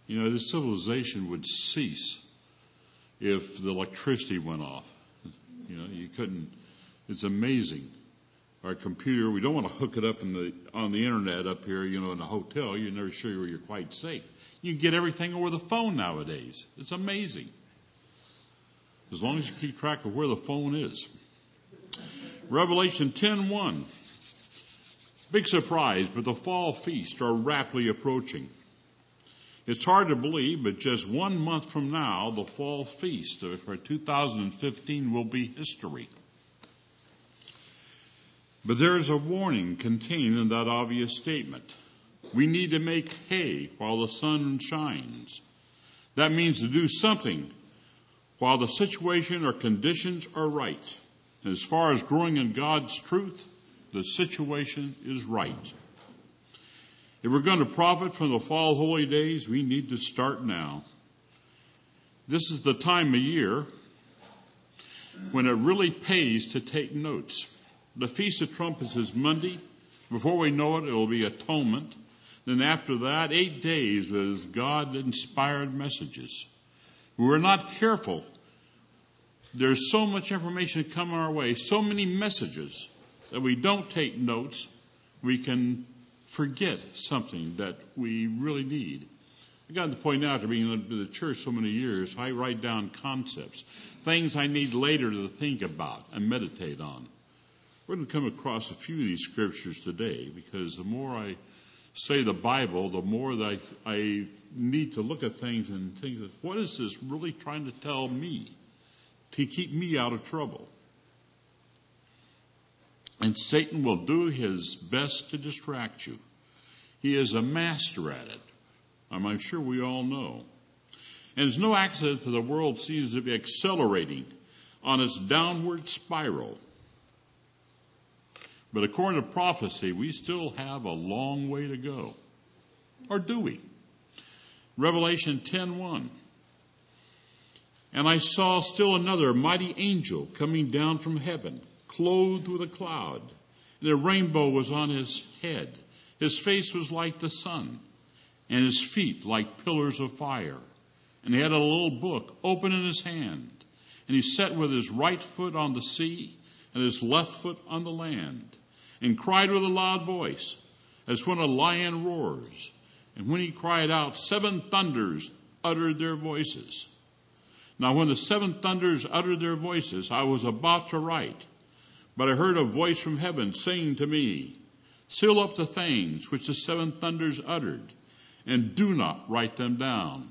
The civilization would cease if the electricity went off. You couldn't. It's amazing. Our computer, we don't want to hook it up on the internet up here, in a hotel. You're never sure you're quite safe. You can get everything over the phone nowadays. It's amazing. As long as you keep track of where the phone is. Revelation 10:1. Big surprise, but the fall feast are rapidly approaching. It's hard to believe, but just 1 month from now, the fall feast for 2015 will be history. But there is a warning contained in that obvious statement. We need to make hay while the sun shines. That means to do something while the situation or conditions are right. And as far as growing in God's truth, the situation is right. If we're going to profit from the fall holy days, we need to start now. This is the time of year when it really pays to take notes. The Feast of Trumpets is Monday. Before we know it, it will be Atonement. Then after that, 8 days is God-inspired messages. If we're not careful, there's so much information coming our way, so many messages, that we don't take notes, we can forget something that we really need. I got to point out, after being in the church so many years, I write down concepts, things I need later to think about and meditate on. We're going to come across a few of these scriptures today, because the more I say the Bible, the more that I need to look at things and think, what is this really trying to tell me to keep me out of trouble? And Satan will do his best to distract you. He is a master at it. I'm sure we all know. And it's no accident that the world seems to be accelerating on its downward spiral. But according to prophecy, we still have a long way to go. Or do we? Revelation 10:1. And I saw still another mighty angel coming down from heaven, clothed with a cloud, and a rainbow was on his head. His face was like the sun, and his feet like pillars of fire. And he had a little book open in his hand, and he sat with his right foot on the sea and his left foot on the land, and cried with a loud voice, as when a lion roars. And when he cried out, 7 thunders uttered their voices. Now when the 7 thunders uttered their voices, I was about to write, but I heard a voice from heaven saying to me, seal up the things which the 7 thunders uttered, and do not write them down.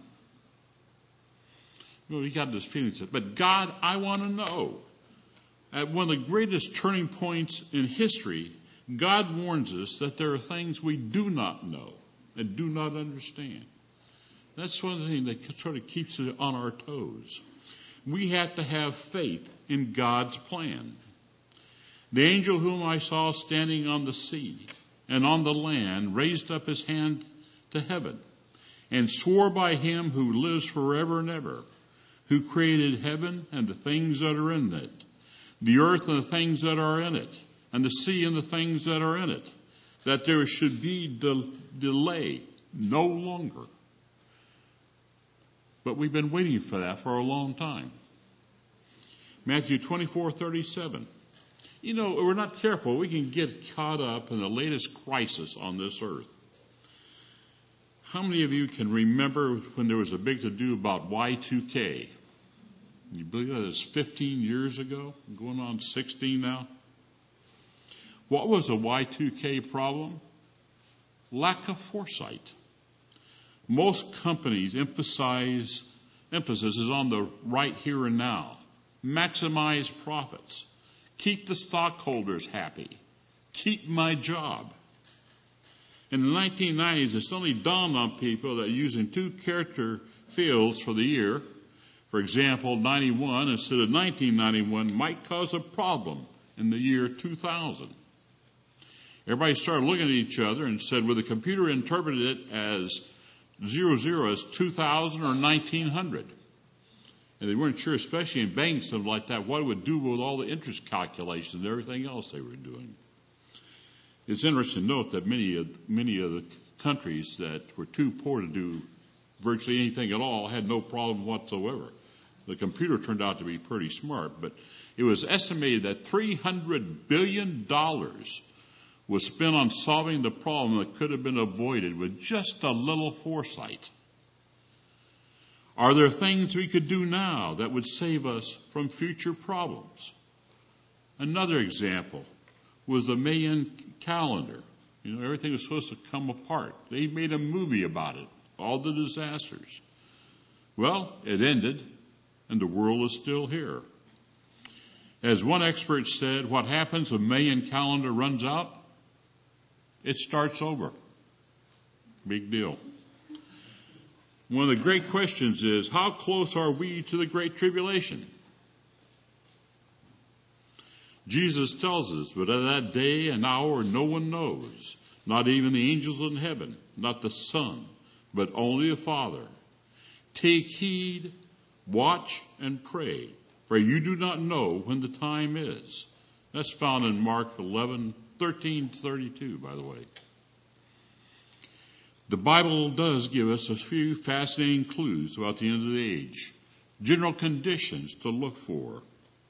We got this feeling, but God, I want to know. At one of the greatest turning points in history, God warns us that there are things we do not know and do not understand. That's one of the things that sort of keeps us on our toes. We have to have faith in God's plan. The angel whom I saw standing on the sea and on the land raised up his hand to heaven and swore by him who lives forever and ever, who created heaven and the things that are in it, the earth and the things that are in it, and the sea and the things that are in it, that there should be delay no longer. But we've been waiting for that for a long time. Matthew 24:37. We're not careful, we can get caught up in the latest crisis on this earth. How many of you can remember when there was a big to-do about Y2K? You believe that was 15 years ago? Going on 16 now? What was the Y2K problem? Lack of foresight. Most companies emphasis is on the right here and now. Maximize profits. Keep the stockholders happy. Keep my job. In the 1990s, it suddenly dawned on people that using 2 character fields for the year, for example, 91 instead of 1991, might cause a problem in the year 2000. Everybody started looking at each other and said, would the computer interpret it as 00 as 2000 or 1900? And they weren't sure, especially in banks, stuff like that, what it would do with all the interest calculations and everything else they were doing. It's interesting to note that many of the countries that were too poor to do virtually anything at all, had no problem whatsoever. The computer turned out to be pretty smart, but it was estimated that $300 billion was spent on solving the problem that could have been avoided with just a little foresight. Are there things we could do now that would save us from future problems? Another example was the Mayan calendar. Everything was supposed to come apart. They made a movie about it, all the disasters. Well, it ended, and the world is still here. As one expert said, what happens when Mayan calendar runs out? It starts over. Big deal. One of the great questions is, how close are we to the Great Tribulation? Jesus tells us, but at that day and hour no one knows, not even the angels in heaven, not the Son, but only the Father. Take heed, watch, and pray, for you do not know when the time is. That's found in Mark 11:13-32, by the way. The Bible does give us a few fascinating clues about the end of the age, general conditions to look for.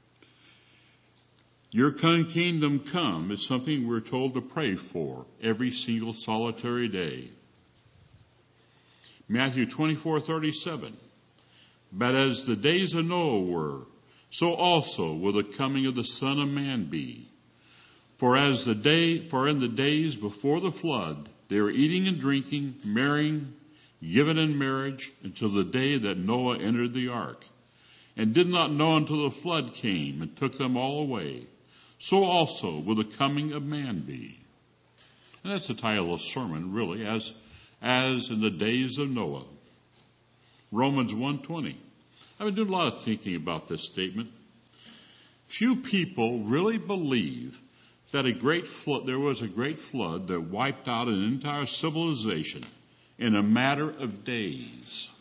Your kingdom come is something we're told to pray for every single solitary day. Matthew 24:37. But as the days of Noah were, so also will the coming of the Son of Man be. For in the days before the flood, they were eating and drinking, marrying, given in marriage, until the day that Noah entered the ark, and did not know until the flood came and took them all away. So also will the coming of man be. And that's the title of the sermon, really, as in the days of Noah. Romans 1:20. I've been doing a lot of thinking about this statement. Few people really believe that there was a great flood that wiped out an entire civilization in a matter of days.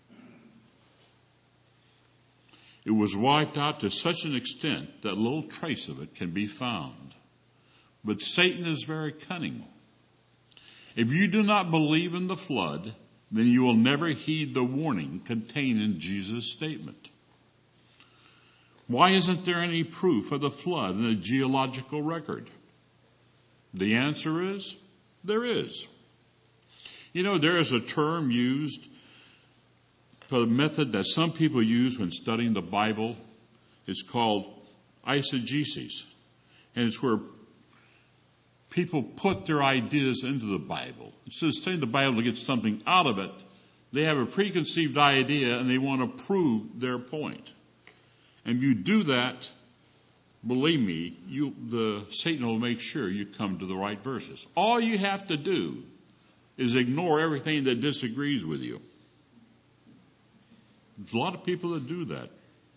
It was wiped out to such an extent that little trace of it can be found. But Satan is very cunning. If you do not believe in the flood, then you will never heed the warning contained in Jesus' statement. Why isn't there any proof of the flood in the geological record? The answer is, there is. There is a term used for the method that some people use when studying the Bible. It's called eisegesis. And it's where people put their ideas into the Bible. Instead of studying the Bible to get something out of it, they have a preconceived idea and they want to prove their point. And if you do that, believe me, Satan will make sure you come to the right verses. All you have to do is ignore everything that disagrees with you. There's a lot of people that do that.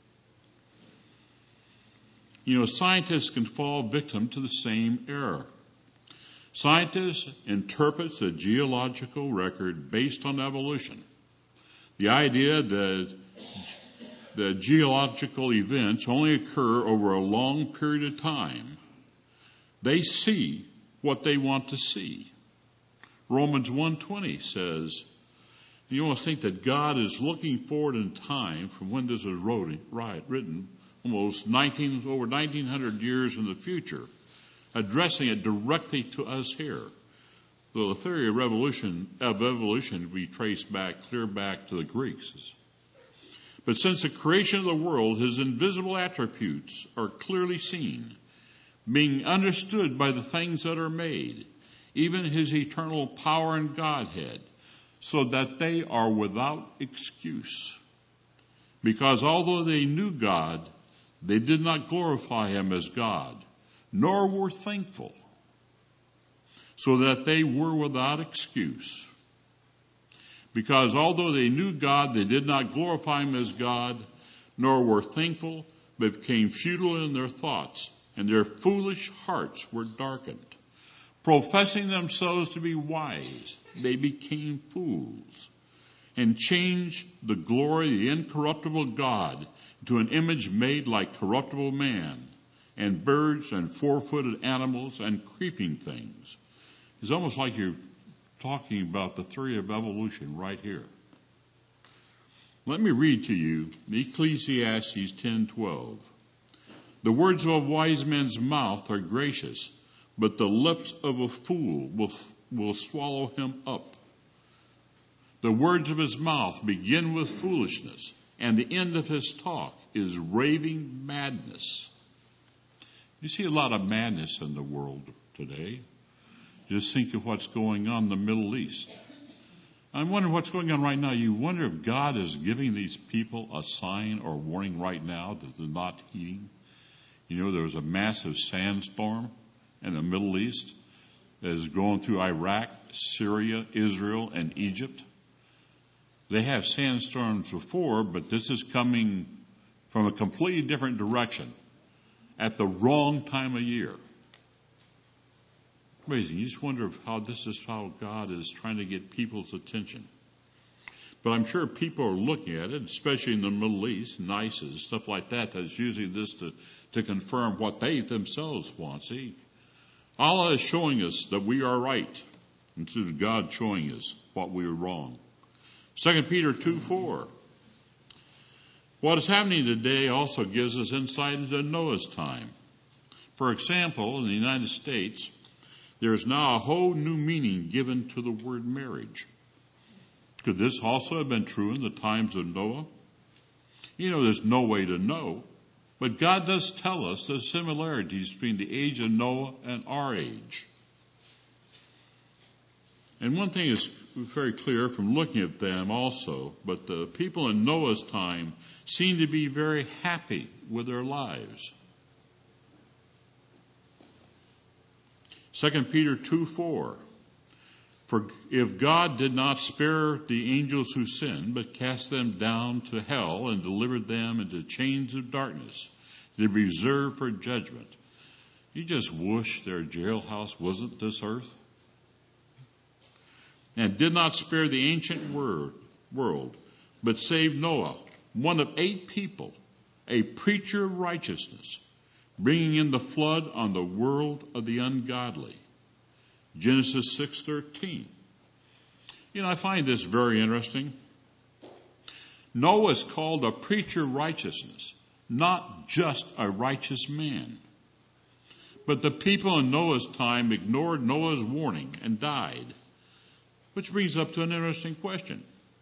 Scientists can fall victim to the same error. Scientists interpret the geological record based on evolution. The idea that the geological events only occur over a long period of time. They see what they want to see. Romans 1:20 says, you almost think that God is looking forward in time from when this was written, almost over 1900 years in the future, addressing it directly to us here. So the theory of evolution we trace clear back to the Greeks. But since the creation of the world, his invisible attributes are clearly seen, being understood by the things that are made, even his eternal power and Godhead, so that they are without excuse. Because although they knew God, they did not glorify him as God, nor were thankful, so that they were without excuse. Because although they knew God, they did not glorify him as God, nor were thankful, but became futile in their thoughts, and their foolish hearts were darkened. Professing themselves to be wise, they became fools, and changed the glory of the incorruptible God to an image made like corruptible man, and birds and four-footed animals and creeping things. It's almost like you're talking about the theory of evolution right here. Let me read to you Ecclesiastes 10:12. The words of a wise man's mouth are gracious, but the lips of a fool will swallow him up. The words of his mouth begin with foolishness, and the end of his talk is raving madness. You see a lot of madness in the world today. Just think of what's going on in the Middle East. I'm wondering what's going on right now. You wonder if God is giving these people a sign or warning right now that they're not heeding. You know, there was a massive sandstorm in the Middle East that is going through Iraq, Syria, Israel, and Egypt. They have sandstorms before, but this is coming from a completely different direction at the wrong time of year. Amazing. You just wonder how this is how God is trying to get people's attention. But I'm sure people are looking at it, especially in the Middle East, ISIS, stuff like that. That's using this to confirm what they themselves want. See, Allah is showing us that we are right instead of God showing us what we are wrong. 2 Peter 2:4. What is happening today also gives us insight into Noah's time. For example, in the United States, there is now a whole new meaning given to the word marriage. Could this also have been true in the times of Noah? You know, there's no way to know, but God does tell us the similarities between the age of Noah and our age. And one thing is very clear from looking at them also, but the people in Noah's time seem to be very happy with their lives. 2 Peter 2:4. For if God did not spare the angels who sinned, but cast them down to hell and delivered them into chains of darkness, to be reserved for judgment. You just wish their jailhouse wasn't this earth. And did not spare the ancient world, but saved Noah, one of 8 people, a preacher of righteousness, bringing in the flood on the world of the ungodly. Genesis 6:13. You know, I find this very interesting. Noah is called a preacher of righteousness, not just a righteous man. But the people in Noah's time ignored Noah's warning and died. Which brings up to an interesting question.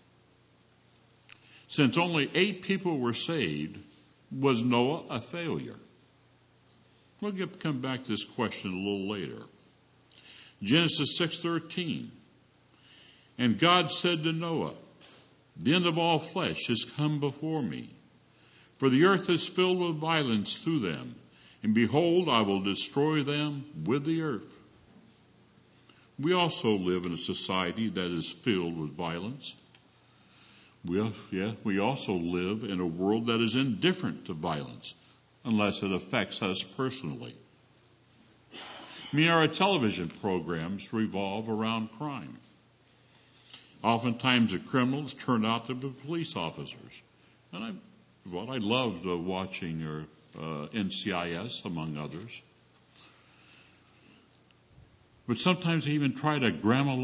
Since only 8 people were saved, was Noah a failure? We'll come back to this question a little later. Genesis 6:13. And God said to Noah, the end of all flesh has come before me, for the earth is filled with violence through them, and behold, I will destroy them with the earth. We also live in a society that is filled with violence. We also live in a world that is indifferent to violence, unless it affects us personally. I mean, our television programs revolve around crime. Oftentimes the criminals turn out to be police officers. And I loved watching NCIS, among others. But sometimes they even try to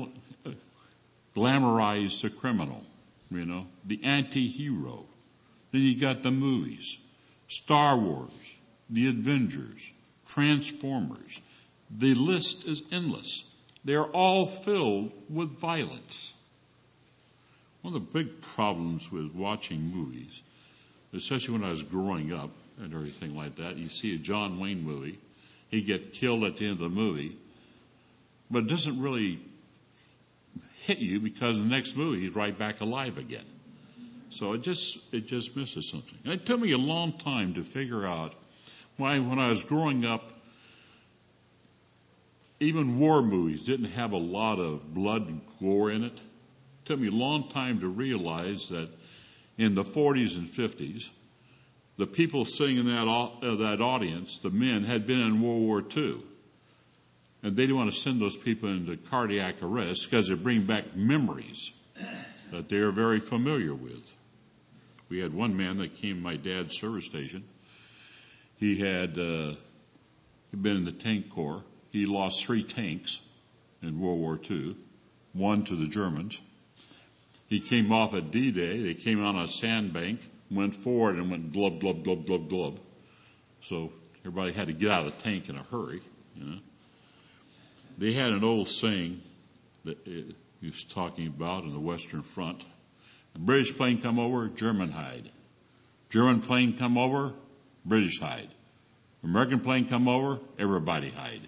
glamorize the criminal, you know, the anti-hero. Then you got the movies, Star Wars, The Avengers, Transformers. The list is endless. They're all filled with violence. One of the big problems with watching movies, especially when I was growing up and everything like that, you see a John Wayne movie, he gets killed at the end of the movie, but it doesn't really hit you because in the next movie he's right back alive again. So it just misses something. And it took me a long time to figure out why, when I was growing up, even war movies didn't have a lot of blood and gore in it. It took me a long time to realize that in the 40s and 50s, the people sitting in that audience, the men, had been in World War II. And they didn't want to send those people into cardiac arrest because they bring back memories that they are very familiar with. We had one man that came to my dad's service station. He had been in the tank corps. He lost 3 tanks in World War II, one to the Germans. He came off at D-Day. They came on a sandbank, went forward, and went glub, glub, glub, glub, glub. So everybody had to get out of the tank in a hurry. They had an old saying that he was talking about in the Western Front. A British plane come over, German hide. German plane come over, British hide. American plane come over, everybody hide.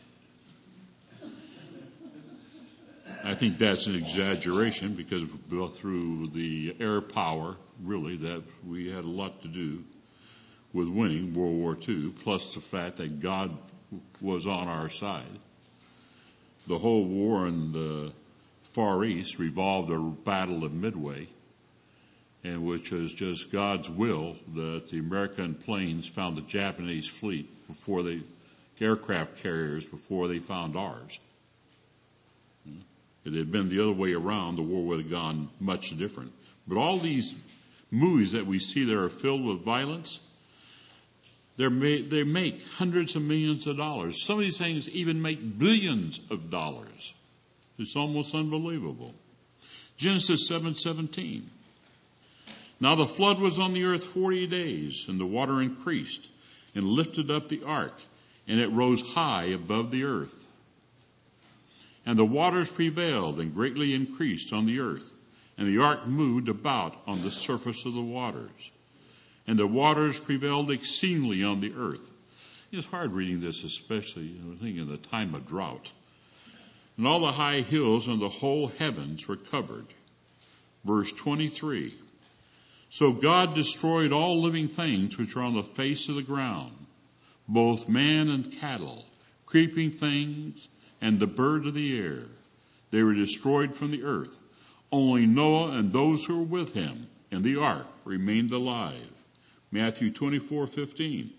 I think that's an exaggeration because through the air power, really, that we had a lot to do with winning World War II, plus the fact that God was on our side. The whole war in the Far East revolved around the Battle of Midway, and which is just God's will that the American planes found the Japanese fleet before aircraft carriers before they found ours. If it had been the other way around, the war would have gone much different. But all these movies that we see that are filled with violence, they make hundreds of millions of dollars. Some of these things even make billions of dollars. It's almost unbelievable. Genesis 7:17. Now the flood was on the earth 40 days, and the water increased and lifted up the ark, and it rose high above the earth. And the waters prevailed and greatly increased on the earth, and the ark moved about on the surface of the waters. And the waters prevailed exceedingly on the earth. It's hard reading this, especially I think in the time of drought. And all the high hills and the whole heavens were covered. Verse 23. So God destroyed all living things which are on the face of the ground, both man and cattle, creeping things, and the bird of the air. They were destroyed from the earth. Only Noah and those who were with him in the ark remained alive. Matthew 24:15.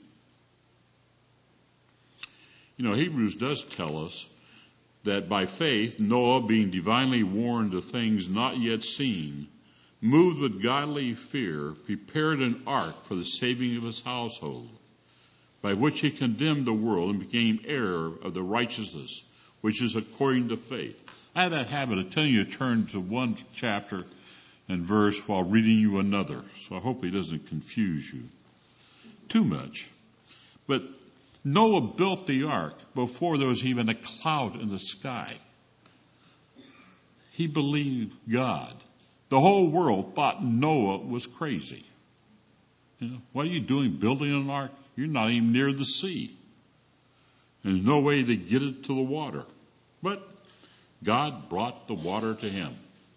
Hebrews does tell us that by faith, Noah, being divinely warned of things not yet seen, moved with godly fear, prepared an ark for the saving of his household, by which he condemned the world and became heir of the righteousness which is according to faith. I have that habit of telling you to turn to one chapter and verse while reading you another, so I hope it doesn't confuse you too much. But Noah built the ark before there was even a cloud in the sky. He believed God. The whole world thought Noah was crazy. What are you doing building an ark? You're not even near the sea. There's no way to get it to the water. But God brought the water to him.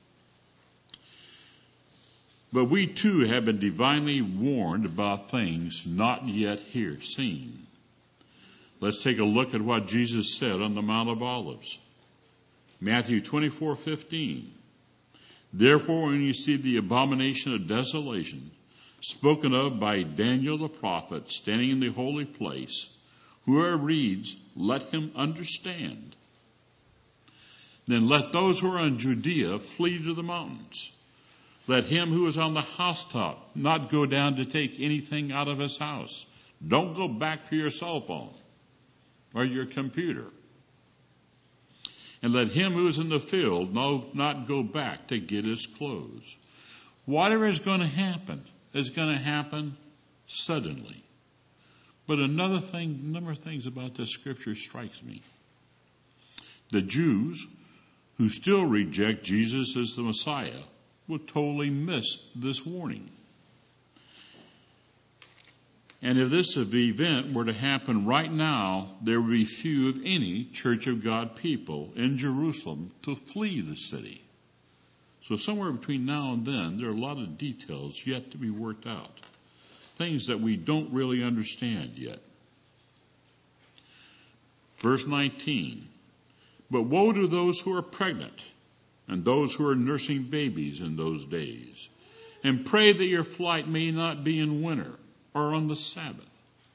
But we too have been divinely warned about things not yet seen. Let's take a look at what Jesus said on the Mount of Olives. Matthew 24:15. Therefore, when you see the abomination of desolation spoken of by Daniel the prophet standing in the holy place, whoever reads, let him understand. Then let those who are in Judea flee to the mountains. Let him who is on the housetop not go down to take anything out of his house. Don't go back for your cell phone or your computer. And let him who is in the field not go back to get his clothes. Whatever is going to happen is going to happen suddenly. But a number of things about this scripture strikes me. The Jews who still reject Jesus as the Messiah will totally miss this warning. And if this event were to happen right now, there would be few, if any, Church of God people in Jerusalem to flee the city. So somewhere between now and then, there are a lot of details yet to be worked out. Things that we don't really understand yet. Verse 19. But woe to those who are pregnant and those who are nursing babies in those days. And pray that your flight may not be in winter or on the Sabbath.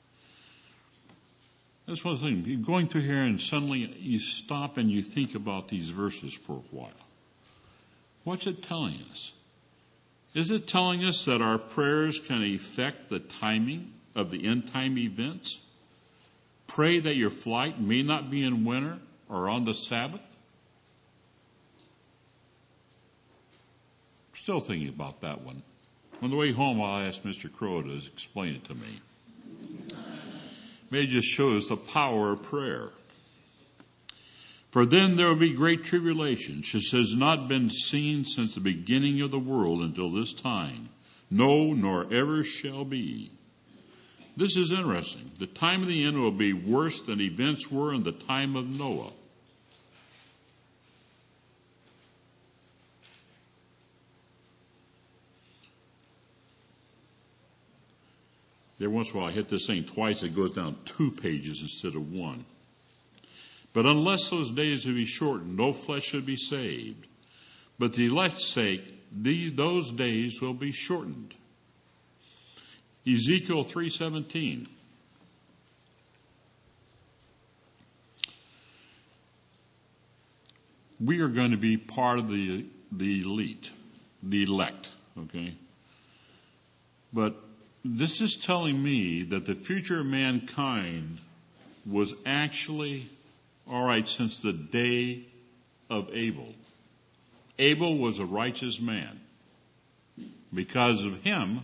That's one thing. You're going through here and suddenly you stop and you think about these verses for a while. What's it telling us? Is it telling us that our prayers can affect the timing of the end time events? Pray that your flight may not be in winter or on the Sabbath? Still thinking about that one. On the way home, I'll ask Mr. Crow to explain it to me. May just show us the power of prayer. For then there will be great tribulation, which has not been seen since the beginning of the world until this time. No, nor ever shall be. This is interesting. The time of the end will be worse than events were in the time of Noah. Every once in a while I hit this thing twice, it goes down 2 pages instead of 1. But unless those days will be shortened, no flesh should be saved. But the elect's sake, those days will be shortened. Ezekiel 3:17. We are going to be part of the elite, the elect, okay? But this is telling me that the future of mankind was actually all right since the day of Abel. Abel was a righteous man. Because of him,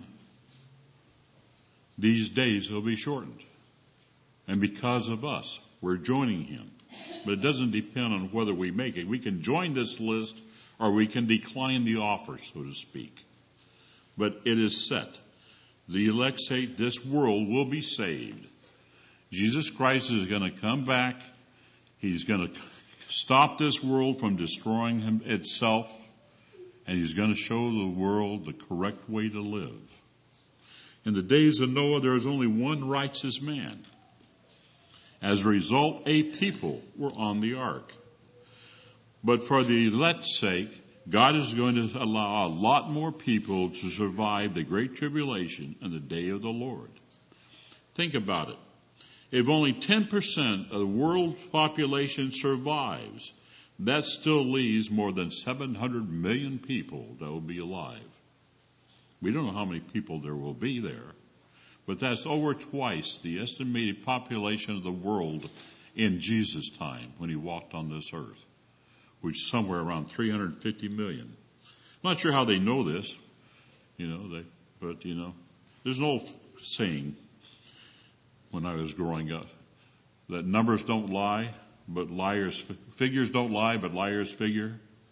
these days will be shortened. And because of us, we're joining him. But it doesn't depend on whether we make it. We can join this list or we can decline the offer, so to speak. But it is set. The elect say this world will be saved. Jesus Christ is going to come back. He's going to stop this world from destroying itself. And he's going to show the world the correct way to live. In the days of Noah, there was only one righteous man. As a result, 8 people were on the ark. But for the elect's sake, God is going to allow a lot more people to survive the great tribulation and the day of the Lord. Think about it. If only 10% of the world's population survives, that still leaves more than 700 million people that will be alive. We don't know how many people there will be there, but that's over twice the estimated population of the world in Jesus' time when he walked on this earth, which is somewhere around 350 million. I'm not sure how they know this, but there's an old saying when I was growing up that numbers don't lie, but figures don't lie, but liars figure.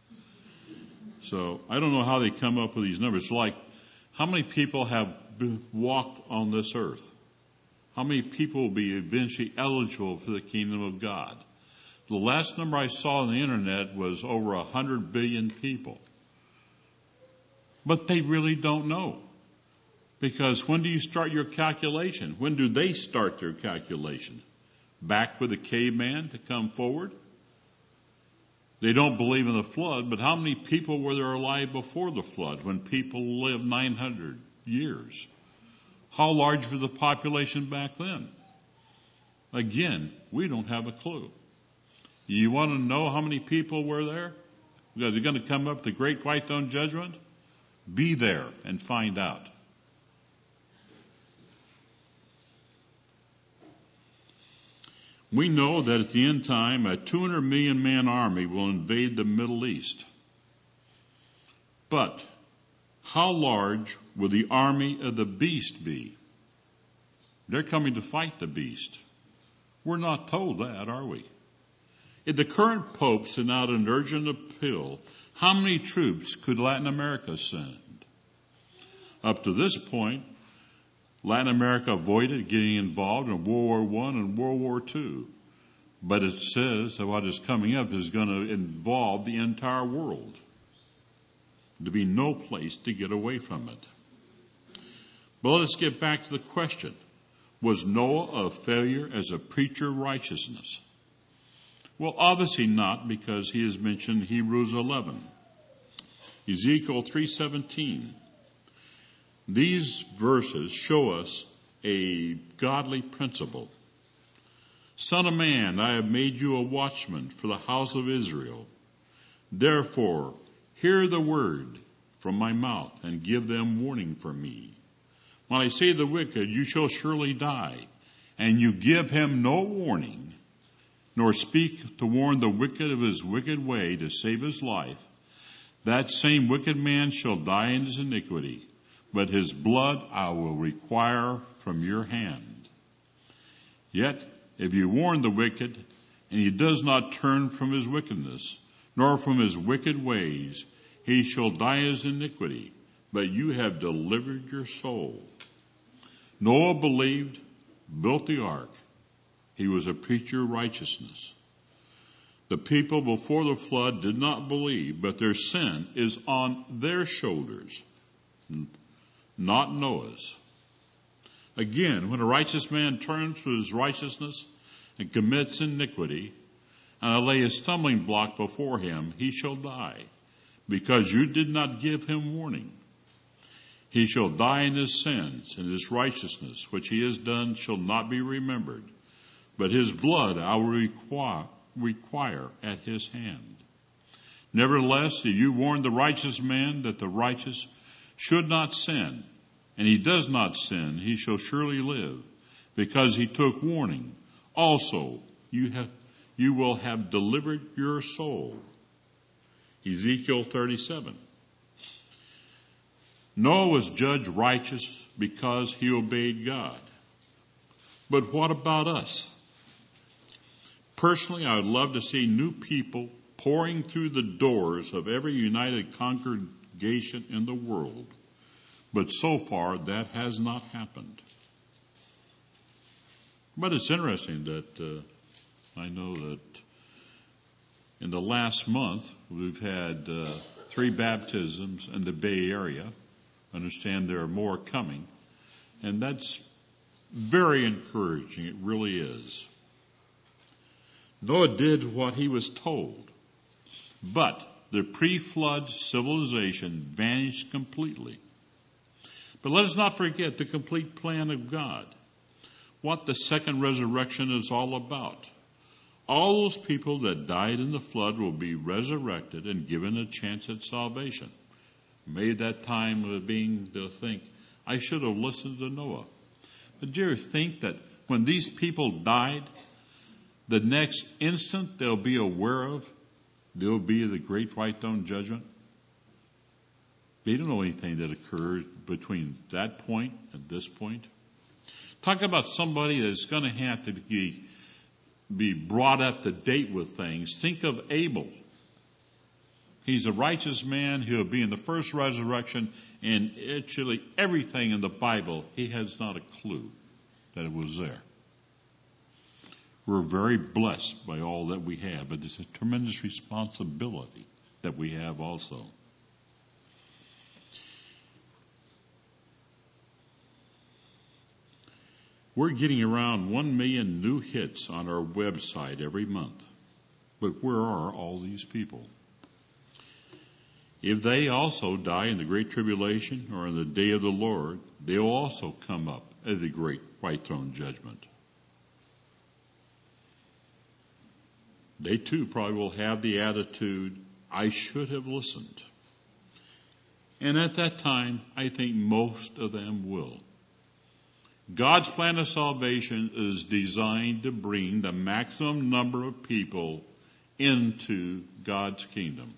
So I don't know how they come up with these numbers. Like, how many people have walked on this earth? How many people will be eventually eligible for the kingdom of God? The last number I saw on the internet was over 100 billion people. But they really don't know. Because when do you start your calculation? When do they start their calculation? Back with the caveman to come forward? They don't believe in the flood, but how many people were there alive before the flood when people lived 900 years? How large was the population back then? Again, we don't have a clue. You want to know how many people were there? Because they're going to come up the great white throne judgment? Be there and find out. We know that at the end time, a 200 million man army will invade the Middle East. But how large will the army of the beast be? They're coming to fight the beast. We're not told that, are we? If the current Pope sent out an urgent appeal, how many troops could Latin America send? Up to this point, Latin America avoided getting involved in World War I and World War II. But it says that what is coming up is going to involve the entire world. There'll be no place to get away from it. But let us get back to the question. Was Noah a failure as a preacher of righteousness? Well, obviously not, because he has mentioned Hebrews 11. Ezekiel 3:17. These verses show us a godly principle. Son of man, I have made you a watchman for the house of Israel. Therefore, hear the word from my mouth and give them warning from me. When I say the wicked, you shall surely die, and you give him no warning, nor speak to warn the wicked of his wicked way to save his life, That same wicked man shall die in his iniquity, but his blood I will require from your hand. Yet, if you warn the wicked, and he does not turn from his wickedness, nor from his wicked ways, he shall die in his iniquity, but you have delivered your soul. Noah believed, built the ark. He was a preacher of righteousness. The people before the flood did not believe, but their sin is on their shoulders, not Noah's. Again, when a righteous man turns to his righteousness and commits iniquity, and I lay a stumbling block before him, he shall die, because you did not give him warning. He shall die in his sins, and his righteousness, which he has done, shall not be remembered, but his blood I will require at his hand. Nevertheless, if you warn the righteous man that the righteous should not sin, and he does not sin, he shall surely live, because he took warning. Also, you will have delivered your soul. Ezekiel 37. Noah was judged righteous because he obeyed God. But what about us? Personally, I would love to see new people pouring through the doors of every united congregation in the world. But so far, that has not happened. But it's interesting that I know that in the last month, we've had 3 baptisms in the Bay Area. I understand there are more coming. And that's very encouraging. It really is. Noah did what he was told. But the pre-flood civilization vanished completely. But let us not forget the complete plan of God. What the second resurrection is all about. All those people that died in the flood will be resurrected and given a chance at salvation. Made that time of being to think, I should have listened to Noah. But do you ever think that when these people died, the next instant they'll be aware of, there'll be the great white throne judgment? They don't know anything that occurs between that point and this point. Talk about somebody that's going to have to be brought up to date with things. Think of Abel. He's a righteous man. He'll be in the first resurrection, and actually everything in the Bible, he has not a clue that it was there. We're very blessed by all that we have, but it's a tremendous responsibility that we have also. We're getting around 1 million new hits on our website every month. But where are all these people? If they also die in the Great Tribulation or in the day of the Lord, they'll also come up at the great white throne judgment. They too probably will have the attitude, I should have listened. And at that time, I think most of them will. God's plan of salvation is designed to bring the maximum number of people into God's kingdom.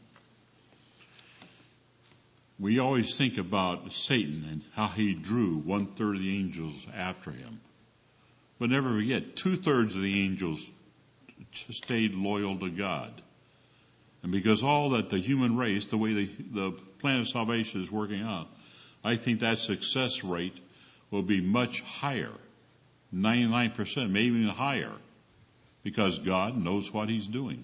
We always think about Satan and how he drew 1/3 of the angels after him. But never forget, 2/3 of the angels stayed loyal to God. And because all that the human race, the way the plan of salvation is working out, I think that success rate will be much higher, 99%, maybe even higher, because God knows what he's doing.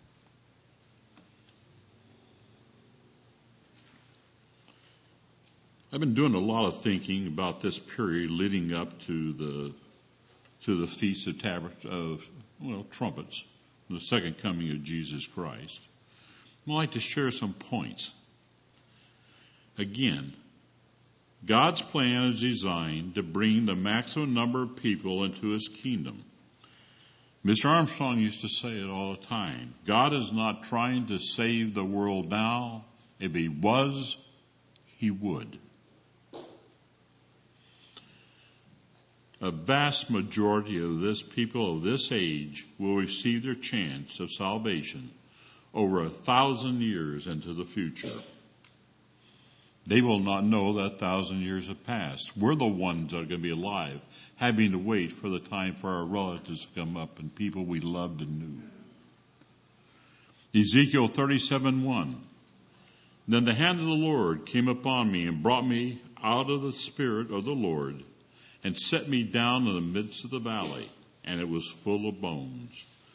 I've been doing a lot of thinking about this period leading up to the Feast of Trumpets, the second coming of Jesus Christ. I'd like to share some points. Again, God's plan is designed to bring the maximum number of people into his kingdom. Mr. Armstrong used to say it all the time. God is not trying to save the world now. If he was, he would. A vast majority of this people of this age will receive their chance of salvation over 1,000 years into the future. They will not know that 1,000 years have passed. We're the ones that are going to be alive, having to wait for the time for our relatives to come up and people we loved and knew. Ezekiel 37:1. Then the hand of the Lord came upon me and brought me out of the spirit of the Lord and set me down in the midst of the valley, and it was full of bones.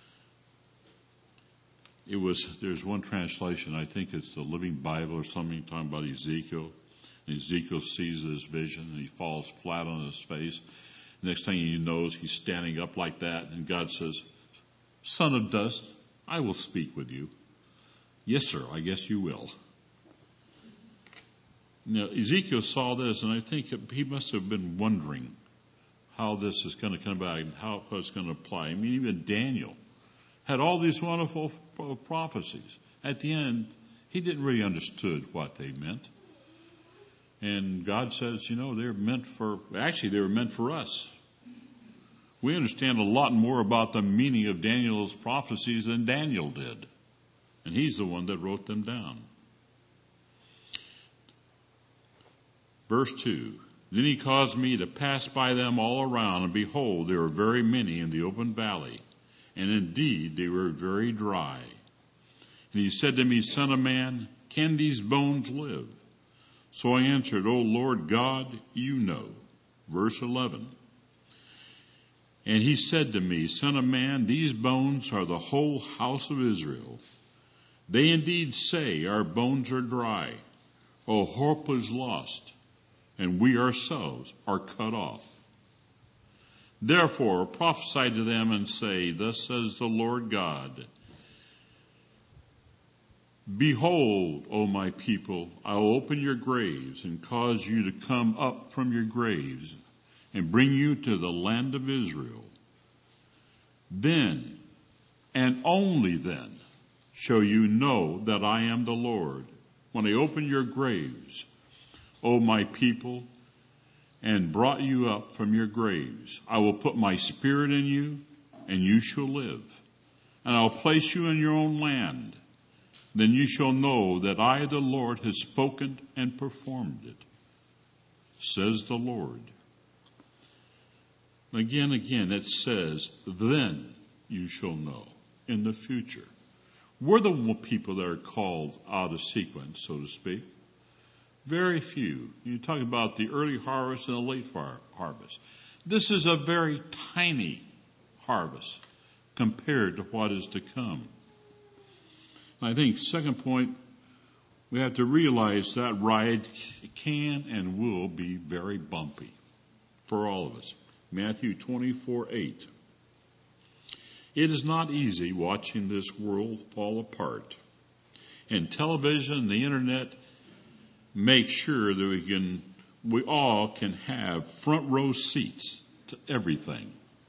There's one translation, I think it's the Living Bible or something, talking about Ezekiel. And Ezekiel sees this vision and he falls flat on his face. Next thing he knows, he's standing up like that, and God says, "Son of dust, I will speak with you." "Yes, sir, I guess you will." Now, Ezekiel saw this, and I think he must have been wondering how this is going to come back and how it's going to apply. I mean, even Daniel had all these wonderful prophecies. At the end, he didn't really understood what they meant. And God says, they were meant for us. We understand a lot more about the meaning of Daniel's prophecies than Daniel did. And he's the one that wrote them down. Verse 2. Then he caused me to pass by them all around, and behold, there were very many in the open valley. And indeed, they were very dry. And he said to me, "Son of man, can these bones live?" So I answered, "O Lord God, you know." Verse 11. And he said to me, "Son of man, these bones are the whole house of Israel. They indeed say, our bones are dry. All hope is lost, and we ourselves are cut off. Therefore prophesy to them and say, Thus says the Lord God, Behold, O my people, I will open your graves and cause you to come up from your graves and bring you to the land of Israel. Then, and only then, shall you know that I am the Lord, when I open your graves, O my people, and brought you up from your graves. I will put my spirit in you, and you shall live. And I'll place you in your own land. Then you shall know that I, the Lord, has spoken and performed it, says the Lord. Again, it says, then you shall know, in the future. We're the people that are called out of sequence, so to speak. Very few. You talk about the early harvest and the late harvest. This is a very tiny harvest compared to what is to come. I think, second point, we have to realize that ride can and will be very bumpy for all of us. Matthew 24:8. It is not easy watching this world fall apart. And television and the internet make sure that we all can have front row seats to everything.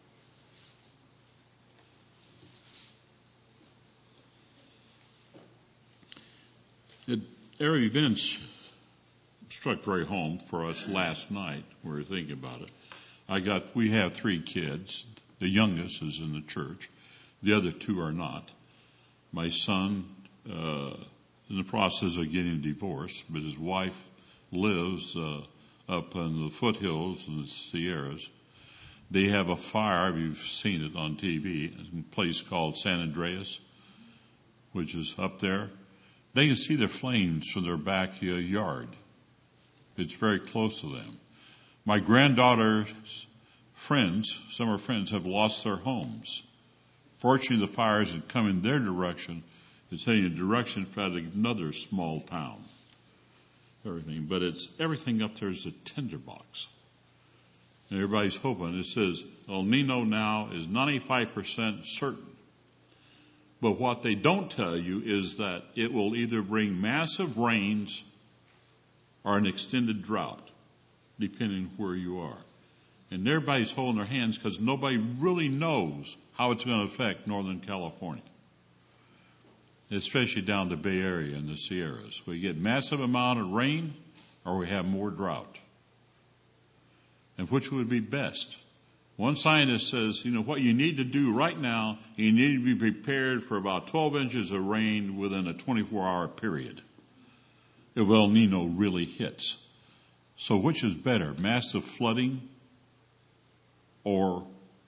Our events struck very home for us last night. We were thinking about it. We have 3 kids. The youngest is in the church. The other 2 are not. My son, in the process of getting a divorce, but his wife lives up in the foothills in the Sierras. They have a fire, you've seen it on TV, in a place called San Andreas, which is up there. They can see the flames from their backyard. It's very close to them. My granddaughter's friends, some of her friends, have lost their homes. Fortunately, the fire isn't coming their direction. It's heading in a direction for another small town. But everything up there is a tinderbox. And everybody's hoping. It says El Nino now is 95% certain. But what they don't tell you is that it will either bring massive rains or an extended drought, depending where you are. And everybody's holding their hands because nobody really knows how it's going to affect Northern California, especially down the Bay Area and the Sierras. We get massive amount of rain or we have more drought. And which would be best? One scientist says, what you need to do right now, you need to be prepared for about 12 inches of rain within a 24-hour period if El Nino really hits. So which is better, massive flooding or,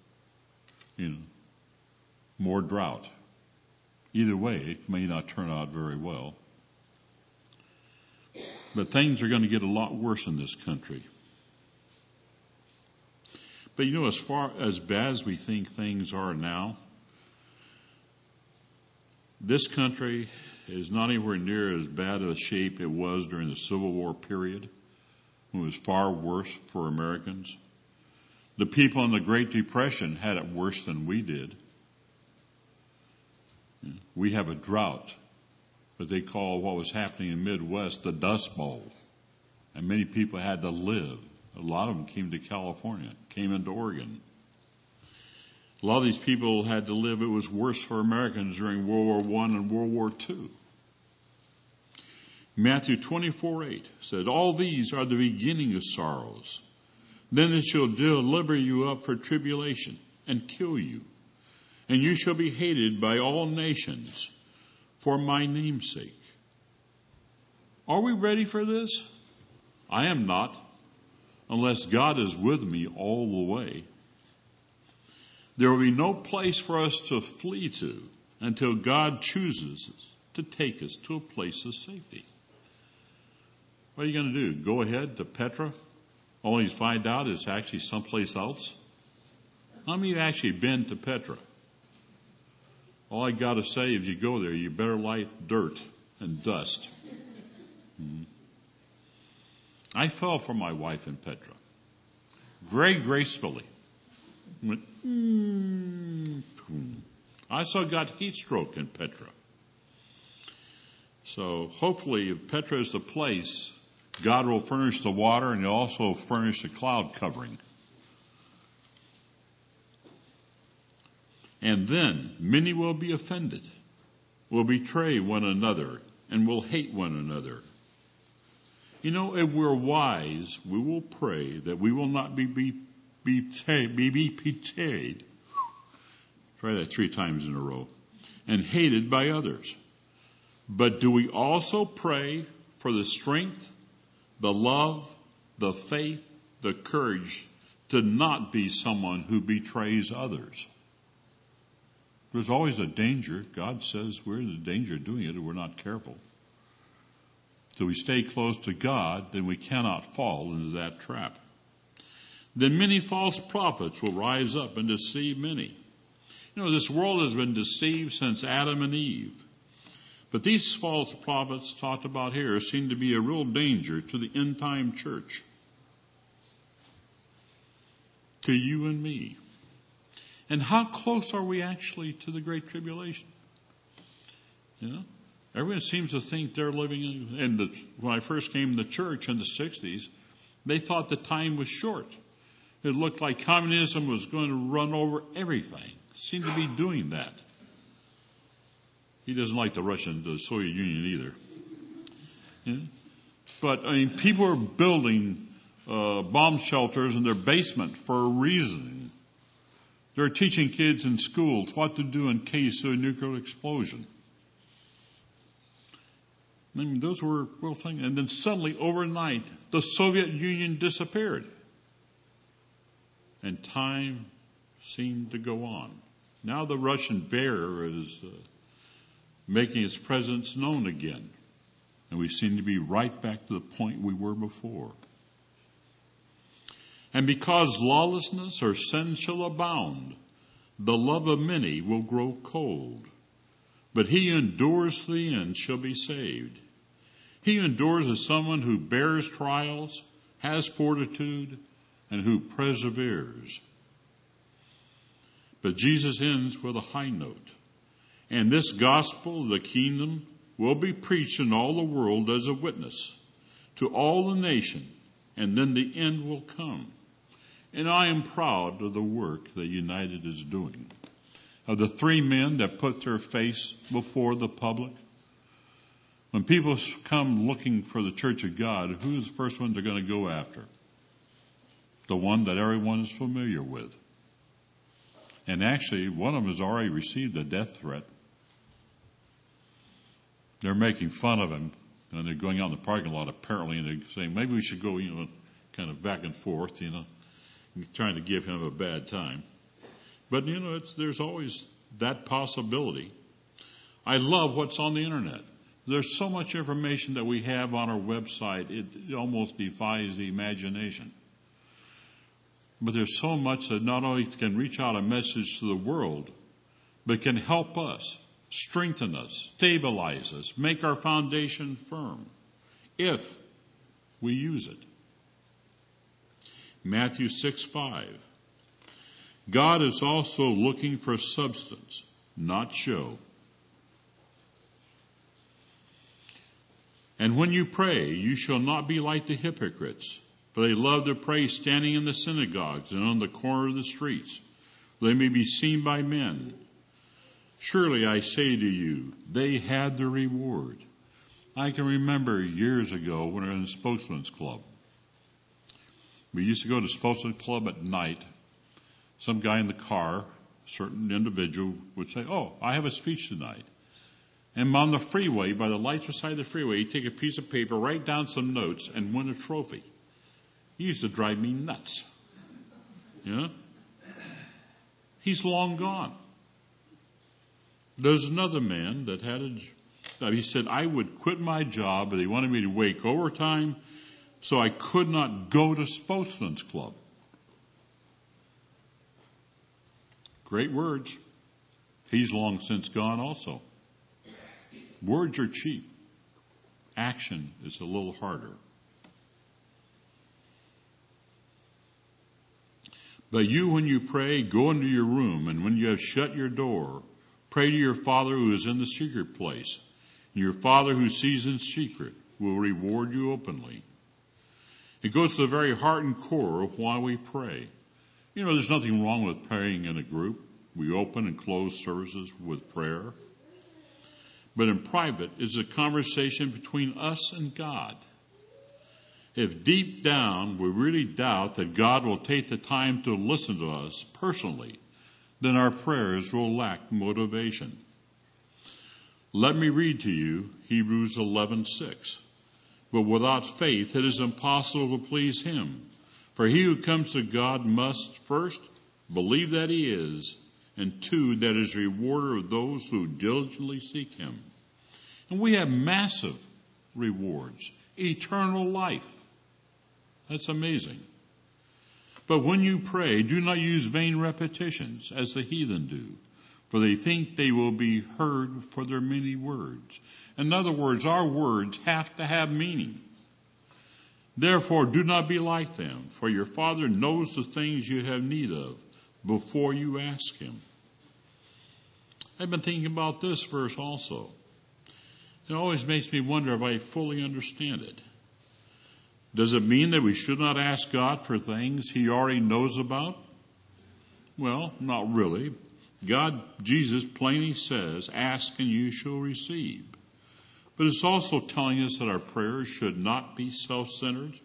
more drought? Either way, it may not turn out very well. But things are going to get a lot worse in this country. But as far as bad as we think things are now, this country is not anywhere near as bad a shape it was during the Civil War period, when it was far worse for Americans. The people in the Great Depression had it worse than we did. We have a drought, but they call what was happening in the Midwest the Dust Bowl. And many people had to live. A lot of them came to California, came into Oregon. A lot of these people had to live. It was worse for Americans during World War I and World War II. Matthew 24:8 said, all these are the beginning of sorrows. Then it shall deliver you up for tribulation and kill you. And you shall be hated by all nations for my name's sake. Are we ready for this? I am not, unless God is with me all the way. There will be no place for us to flee to until God chooses to take us to a place of safety. What are you going to do? Go ahead to Petra, only to find out it's actually someplace else? How many have actually been to Petra? All I got to say, if you go there, you better like dirt and dust. I fell for my wife in Petra. Very gracefully. Went, I also got heat stroke in Petra. So hopefully if Petra is the place, God will furnish the water and he'll also furnish the cloud covering. And then many will be offended, will betray one another, and will hate one another. If we're wise, we will pray that we will not be betrayed. Try that 3 times in a row. And hated by others. But do we also pray for the strength, the love, the faith, the courage to not be someone who betrays others? There's always a danger. God says we're in the danger of doing it if we're not careful. So we stay close to God, then we cannot fall into that trap. Then many false prophets will rise up and deceive many. This world has been deceived since Adam and Eve. But these false prophets talked about here seem to be a real danger to the end time church. To you and me. And how close are we actually to the Great Tribulation? Everyone seems to think they're living when I first came to church in the 60s, they thought the time was short. It looked like communism was going to run over everything. It seemed to be doing that. He doesn't like the Soviet Union either. But people are building bomb shelters in their basement for a reason. They're teaching kids in schools what to do in case of a nuclear explosion. Those were real things. And then suddenly, overnight, the Soviet Union disappeared. And time seemed to go on. Now the Russian bear is making its presence known again. And we seem to be right back to the point we were before. And because lawlessness or sin shall abound, the love of many will grow cold. But he who endures to the end shall be saved. He who endures is someone who bears trials, has fortitude, and who perseveres. But Jesus ends with a high note. And this gospel of the kingdom will be preached in all the world as a witness to all the nation, and then the end will come. And I am proud of the work that United is doing. Of the 3 men that put their face before the public, when people come looking for the Church of God, who's the first ones they're going to go after? The one that everyone is familiar with. And actually, one of them has already received a death threat. They're making fun of him, and they're going out in the parking lot apparently, and they're saying, maybe we should go, kind of back and forth, trying to give him a bad time. But, there's always that possibility. I love what's on the internet. There's so much information that we have on our website, it almost defies the imagination. But there's so much that not only can reach out a message to the world, but can help us, strengthen us, stabilize us, make our foundation firm, if we use it. Matthew 6:5. God is also looking for substance, not show. And when you pray, you shall not be like the hypocrites, for they love to pray standing in the synagogues and on the corner of the streets. They may be seen by men. Surely I say to you, they had their reward. I can remember years ago when I was in the Spokesman's Club. We used to go to Spokesman's Club at night. Some guy in the car, a certain individual, would say, "Oh, I have a speech tonight." And on the freeway, by the lights beside the freeway, he'd take a piece of paper, write down some notes, and win a trophy. He used to drive me nuts. He's long gone. There's another man that he said, I would quit my job, but they wanted me to work overtime, so I could not go to Spokesman's Club. Great words. He's long since gone also. Words are cheap. Action is a little harder. But you, when you pray, go into your room, and when you have shut your door, pray to your Father who is in the secret place. And your Father who sees in secret will reward you openly. It goes to the very heart and core of why we pray. There's nothing wrong with praying in a group. We open and close services with prayer. But in private, it's a conversation between us and God. If deep down we really doubt that God will take the time to listen to us personally, then our prayers will lack motivation. Let me read to you Hebrews 11:6. But without faith it is impossible to please him. For he who comes to God must first believe that he is, and two, that he is a rewarder of those who diligently seek him. And we have massive rewards. Eternal life. That's amazing. But when you pray, do not use vain repetitions as the heathen do, for they think they will be heard for their many words. In other words, our words have to have meaning. Therefore, do not be like them, for your Father knows the things you have need of before you ask him. I've been thinking about this verse also. It always makes me wonder if I fully understand it. Does it mean that we should not ask God for things he already knows about? Well, not really. Jesus plainly says, ask and you shall receive. But it's also telling us that our prayers should not be self-centered.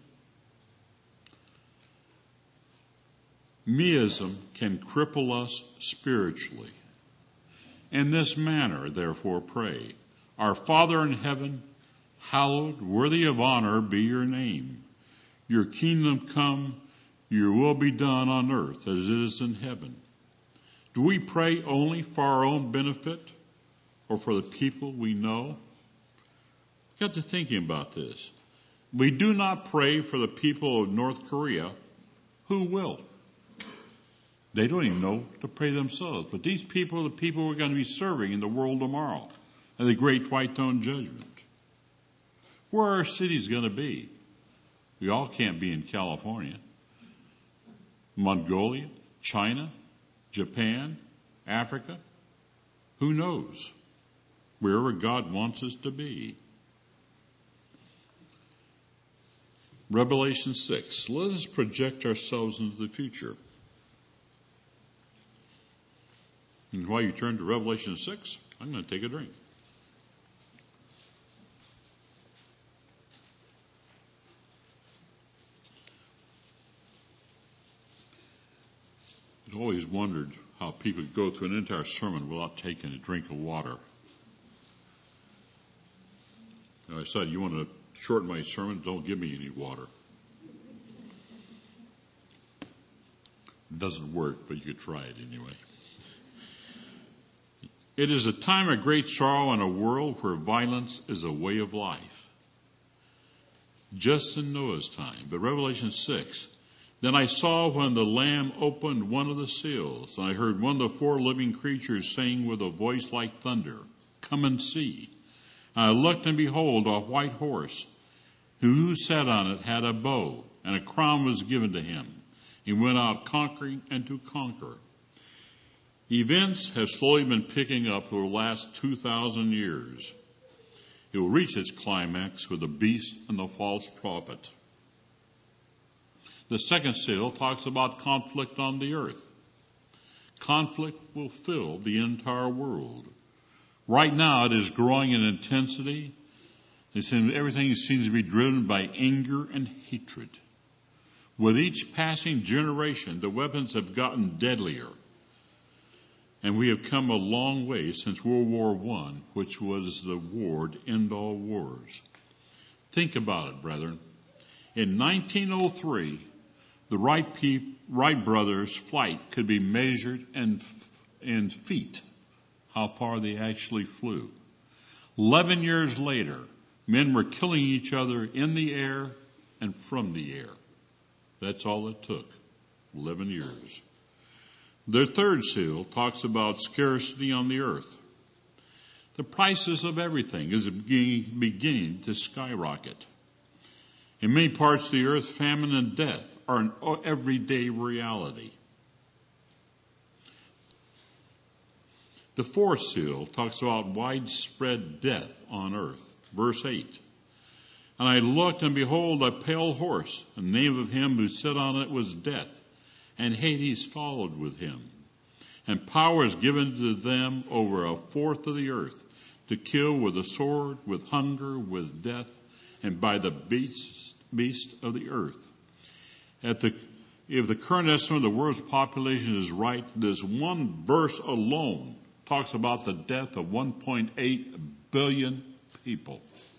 Meism can cripple us spiritually. In this manner, therefore, pray. Our Father in heaven, hallowed, worthy of honor, be your name. Your kingdom come, your will be done on earth as it is in heaven. Do we pray only for our own benefit or for the people we know? I got to thinking about this. We do not pray for the people of North Korea. Who will? They don't even know to pray themselves. But these people are the people we're going to be serving in the world tomorrow at the great white throne judgment. Where are our cities going to be? We all can't be in California. Mongolia, China, Japan, Africa. Who knows? Wherever God wants us to be. Revelation 6. Let us project ourselves into the future. And while you turn to Revelation 6, I'm going to take a drink. I've always wondered how people go through an entire sermon without taking a drink of water. And I said, you want to shorten my sermon? Don't give me any water. It doesn't work, but you could try it anyway. It is a time of great sorrow in a world where violence is a way of life. Just in Noah's time. But Revelation 6. Then I saw when the Lamb opened one of the seals, and I heard one of the four living creatures saying with a voice like thunder, "Come and see." And I looked, and behold, a white horse, who sat on it had a bow, and a crown was given to him. He went out conquering and to conquer. Events have slowly been picking up over the last 2,000 years. It will reach its climax with the beast and the false prophet. The second seal talks about conflict on the earth. Conflict will fill the entire world. Right now it is growing in intensity. Everything seems to be driven by anger and hatred. With each passing generation, the weapons have gotten deadlier. And we have come a long way since World War I, which was the war to end all wars. Think about it, brethren. In 1903, the Wright brothers' flight could be measured in feet, how far they actually flew. 11 years later, men were killing each other in the air and from the air. That's all it took, 11 years. The third seal talks about scarcity on the earth. The prices of everything is beginning to skyrocket. In many parts of the earth, famine and death are an everyday reality. The fourth seal talks about widespread death on earth. Verse 8. And I looked, and behold, a pale horse. The name of him who sat on it was Death, and Hades followed with him. And power is given to them over a fourth of the earth, to kill with the sword, with hunger, with death, and by the beast of the earth. If the current estimate of the world's population is right, this one verse alone talks about the death of 1.8 billion people.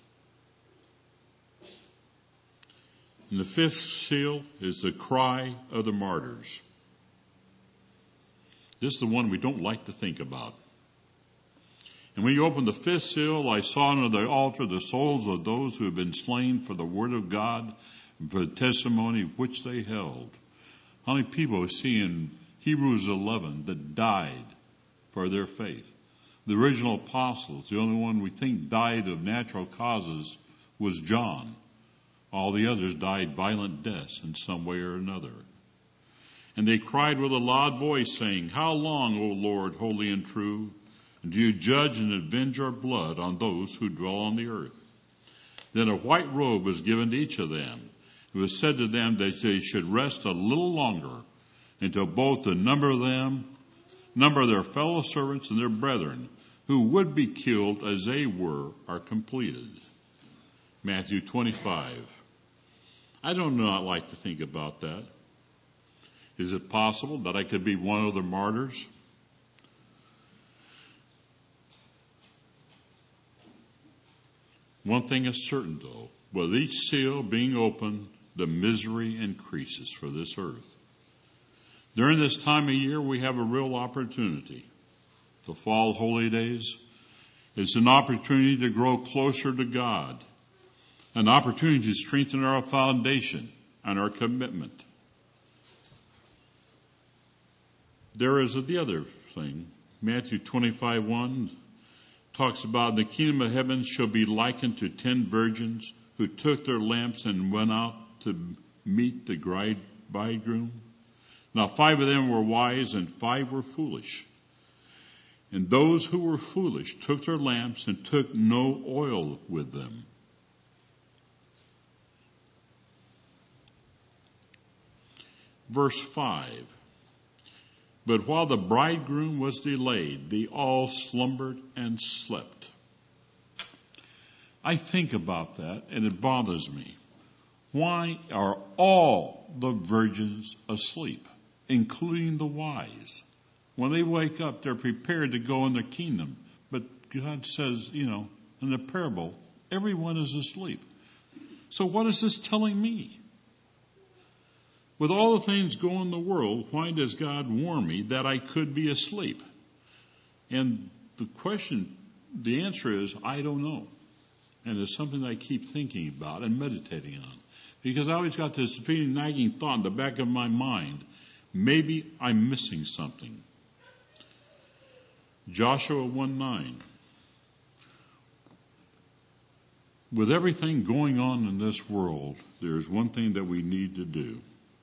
And the fifth seal is the cry of the martyrs. This is the one we don't like to think about. And when you open the fifth seal, I saw under the altar the souls of those who have been slain for the word of God and for the testimony which they held. How many people we see in Hebrews 11 that died for their faith? The original apostles, the only one we think died of natural causes was John. All the others died violent deaths in some way or another. And they cried with a loud voice, saying, "How long, O Lord, holy and true, do you judge and avenge our blood on those who dwell on the earth?" Then a white robe was given to each of them. It was said to them that they should rest a little longer until both the number of their fellow servants and their brethren who would be killed as they were are completed. Matthew 25. I don't not like to think about that. Is it possible that I could be one of the martyrs? One thing is certain, though. With each seal being opened, the misery increases for this earth. During this time of year, we have a real opportunity. The fall holy days is an opportunity to grow closer to God, an opportunity to strengthen our foundation and our commitment. There is the other thing. Matthew 25:1 talks about the kingdom of heaven shall be likened to 10 virgins who took their lamps and went out to meet the bridegroom. Now 5 of them were wise and 5 were foolish. And those who were foolish took their lamps and took no oil with them. Verse 5. But while the bridegroom was delayed, they all slumbered and slept. I think about that and it bothers me. Why are all the virgins asleep, including the wise? When they wake up, they're prepared to go in the kingdom. But God says, in the parable, everyone is asleep. So what is this telling me? With all the things going in the world, why does God warn me that I could be asleep? And the answer is, I don't know. And it's something that I keep thinking about and meditating on. Because I always got this feeling, nagging thought in the back of my mind. Maybe I'm missing something. Joshua 1:9. With everything going on in this world, there's one thing that we need to do.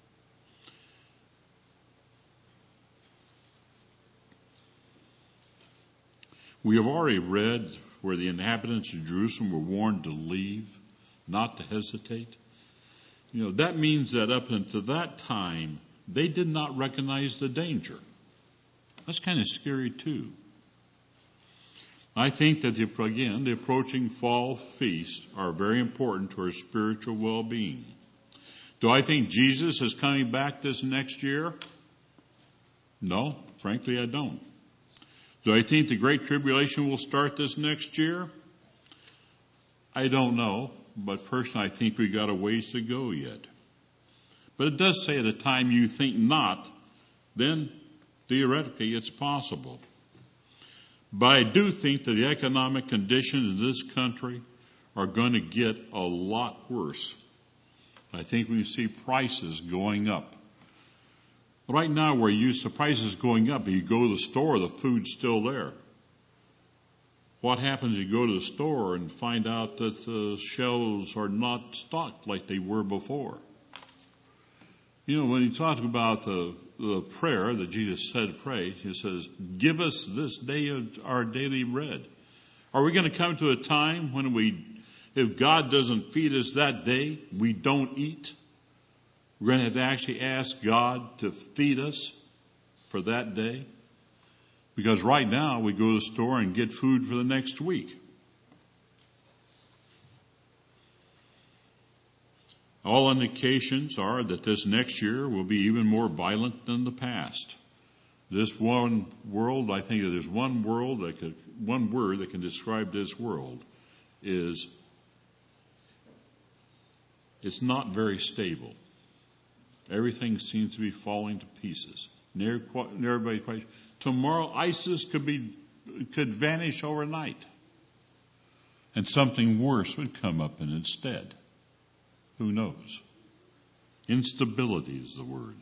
We have already read where the inhabitants of Jerusalem were warned to leave, not to hesitate. That means that up until that time, they did not recognize the danger. That's kind of scary too. I think that, the approaching fall feasts are very important to our spiritual well-being. Do I think Jesus is coming back this next year? No, frankly, I don't. Do I think the Great Tribulation will start this next year? I don't know, but personally I think we got a ways to go yet. But it does say at a time you think not, then theoretically it's possible. But I do think that the economic conditions in this country are going to get a lot worse. I think we see prices going up. Right now, we're used to prices going up. You go to the store, the food's still there. What happens if you go to the store and find out that the shelves are not stocked like they were before? When you talk about the prayer that Jesus said pray, he says, give us this day our daily bread. Are we going to come to a time when if God doesn't feed us that day, we don't eat? We're going to have to actually ask God to feed us for that day. Because right now we go to the store and get food for the next week. All indications are that this next year will be even more violent than the past. This one world, I think that there's one word that can describe this world is it's not very stable. Everything seems to be falling to pieces. Everybody questions, tomorrow ISIS could vanish overnight. And something worse would come up in its stead. Who knows? Instability is the word.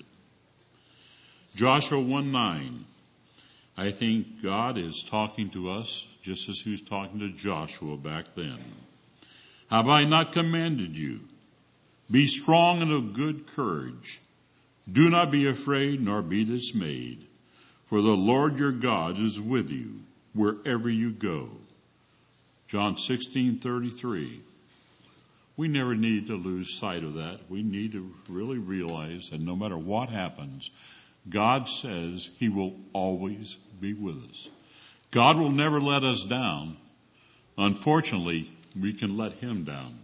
Joshua 1:9. I think God is talking to us just as he was talking to Joshua back then. Have I not commanded you? Be strong and of good courage. Do not be afraid nor be dismayed, for the Lord your God is with you wherever you go. John 16:33. We never need to lose sight of that. We need to really realize that no matter what happens, God says he will always be with us. God will never let us down. Unfortunately, we can let him down.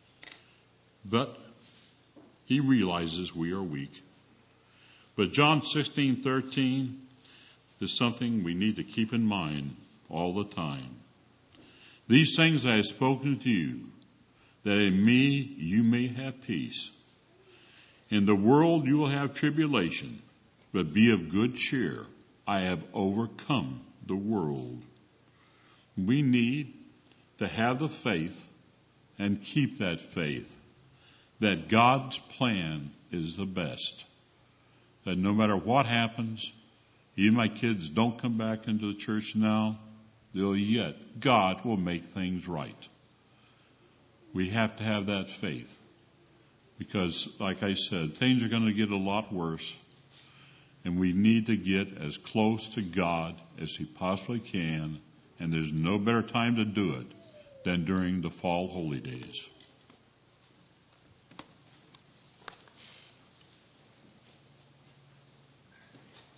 But he realizes we are weak. But John 16:13 is something we need to keep in mind all the time. These things I have spoken to you, that in me you may have peace. In the world you will have tribulation, but be of good cheer. I have overcome the world. We need to have the faith and keep that faith, that God's plan is the best. That no matter what happens, even my kids don't come back into the church now, God will make things right. We have to have that faith. Because, like I said, things are going to get a lot worse. And we need to get as close to God as we possibly can. And there's no better time to do it than during the fall holy days.